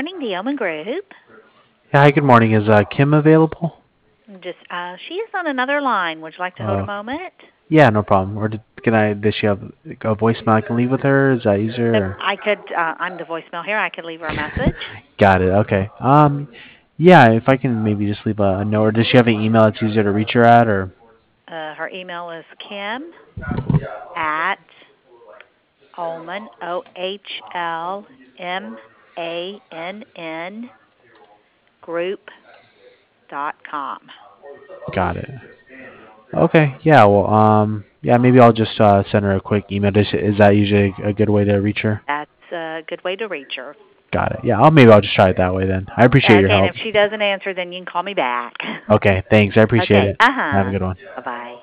morning, the Omen Group. Yeah, hi, good morning. Is Kim available? She is on another line. Would you like to hold a Uh, moment? yeah, no problem. Or does she have a voicemail I can leave with her? Is that easier? If Or? I could, I'm the voicemail here. I could leave her a message. Got it. Okay. Yeah, if I can maybe just leave a note, or does she have an email that's easier to reach her at, or? Her email is Kim at Ohlmann, OHLMANN group.com. Got it. Okay. Yeah. Well. Yeah. Maybe I'll just send her a quick email. Is that usually a good way to reach her? That's a good way to reach her. Got it. Yeah. Maybe I'll just try it that way then. I appreciate your Okay, and help. if she doesn't answer, then you can call me back. Okay. Thanks. I appreciate Okay, it. Have a uh-huh. good one. Bye-bye.